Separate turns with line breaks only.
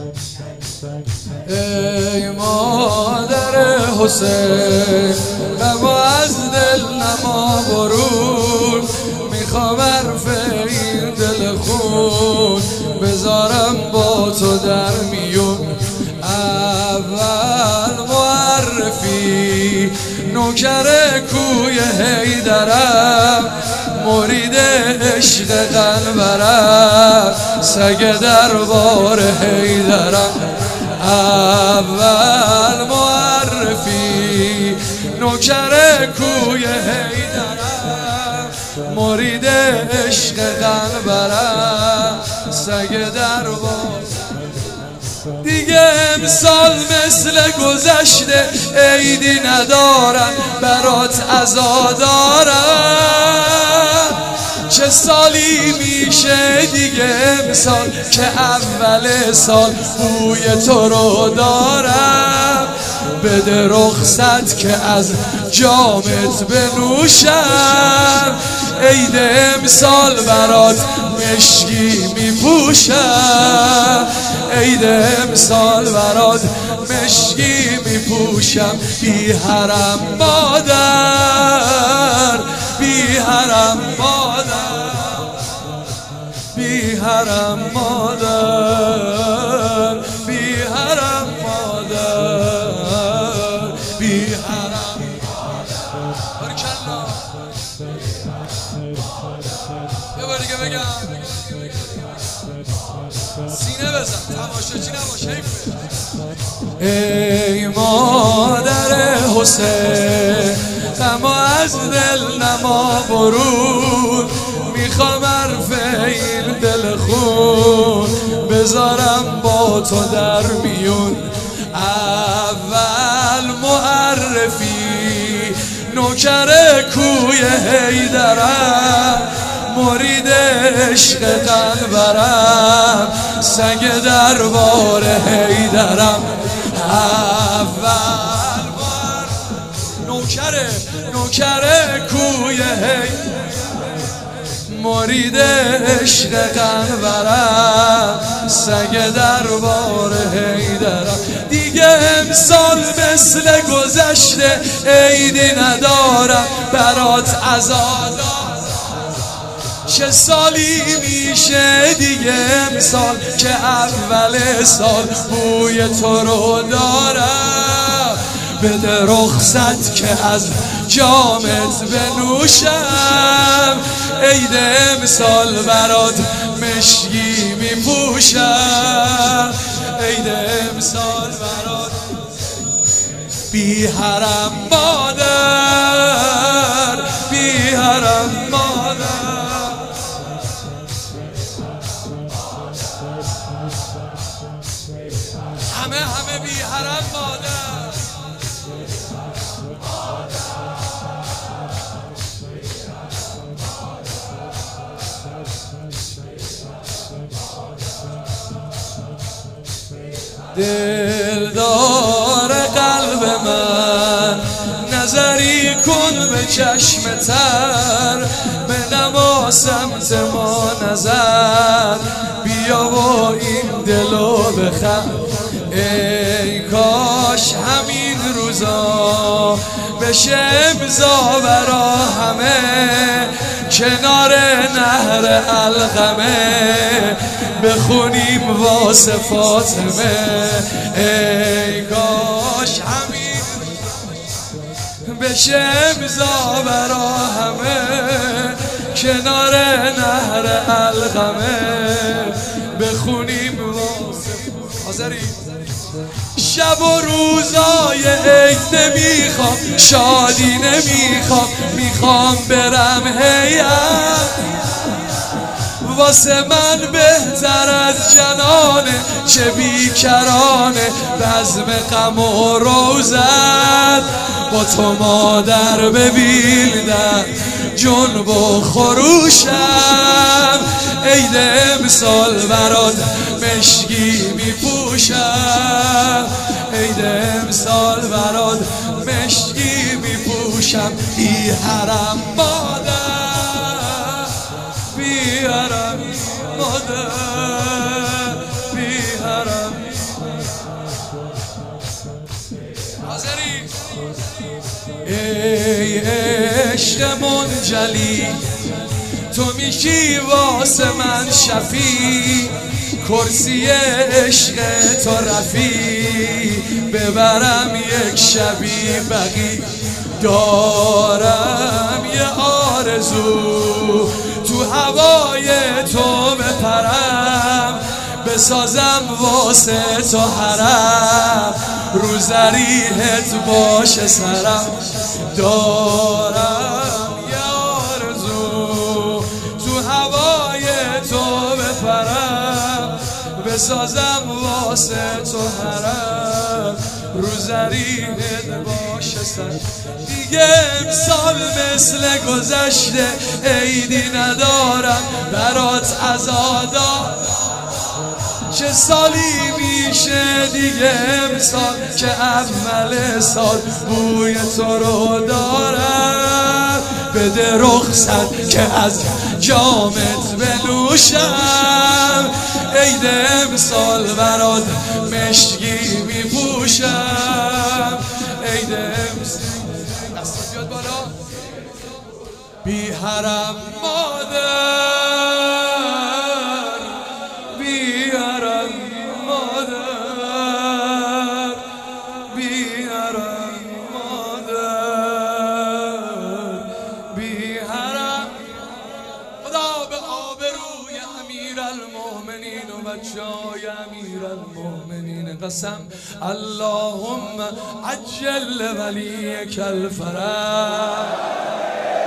ای مادر حسین غم از دل نما برون، میخوام حرف این دل خون بذارم با تو در میون. اول معرفی نوکر کوی حیدرم، مرید عشق قنبرم، سگ دربار حیدرم. اول معرفی نوکر کوی حیدرم، مرید عشق قنبرم، سگ دربار. دیگه امسال مثل گذشته عیدی ندارم، برات عزا دارم. چه سالی میشه دیگه امسال که اول سال بوی تو رو دارم. بده رخصت که از جامت بنوشم، عید امسال برات مشکی میپوشم، عید امسال برات مشکی میپوشم. بی حرم مادر، بی حرم مادر، بی حرم مادر، بی حرم مادر، بی حرم مادر. بارکالله. یه بار دیگه بگم، سینه بزن، تماشاچی نباش، حیفه. ای مادر حسین غم از دل نما برون، میخوام حرف این دل خون بذارم با تو در میون. اول معرفی نوکر کوی حیدرم، مرید عشق قنبرم، سگ دربار حیدرم. اول نوکر کوی حیدرم، مرید عشق قنبرم، سگ دربار حیدرم. دیگه امسال مثل گذشته عیدی ندارم، برات عزا دارم. چه سالی میشه دیگه امسال که اول سال بوی تو رو دارم. بده رخصت که از جامت بنوشم، عید امسال برات مشکی میپوشم، عید امسال برات. بی حرم مادر، بی حرم مادر، همه بی حرم مادر. دلدار قلب من نظری کن به چشم تر، به نما سمت ما نظر، بیا و این دلو بخند. ای کاش همین روزا بشه امضا برا همه، کنار نهر علقمه بخونیم واسه فاطمه. ای کاش همین بشه امضا برا همه، کنار نهر علقمه بخونیم واسه آذری. شب و روزای عید نمیخوام، شادی نمیخوام، میخوام برم هیئت. واسه من بهتر از جنانه، چه بیکرانه بزم غم و روزت. با تو مادر ببیندم جنب و خروشم، عید امسال برات مشکی میپوشم، عید امسال برات مشکی میپوشم. بی حرم مادر، بی حرم مادر، بی حرم ای عشق منجلی، تو میشی واسه من شفیع، کرسی عشق تو رفیع، ببرم یک شبی بقی، دارم یه آرزو تو هوای تو بپرم، بسازم واسه تو حرم، رو زریحت باشه سرم، دارم یه آرزو تو هوای تو بپرم، بسازم واسه تو حرم، رو زریحت باشه سرم. دیگه امسال مثل گذشته عیدی ندارم برات عزادار، چه سالی میشه دیگه امسال که اول سال بوی تو رو دارم، بده رخصت که از جامت بنوشم، عید امسال برات مشکی میپوشم، عید امسال دست بیاد بالا، بی حرم مادر، بی حرم مادر، بی حرم مادر، بی حرم. خدا به آبروی امیرالمؤمنین و بچه‌های امیرالمؤمنین قسم، اللهم عجل ولیک الفرج.